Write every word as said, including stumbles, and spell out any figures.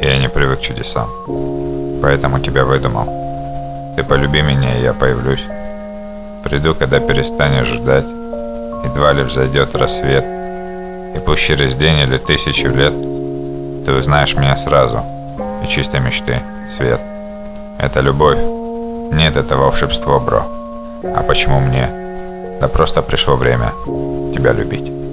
Я не привык к чудесам, поэтому тебя выдумал. Ты полюби меня, и я появлюсь. Приду, когда перестанешь ждать. Едва ли взойдет рассвет. И пусть через день или тысячу лет ты узнаешь меня сразу. И чистой мечты свет. Это любовь. Нет, это волшебство, бро. А почему мне? Да просто пришло время тебя любить.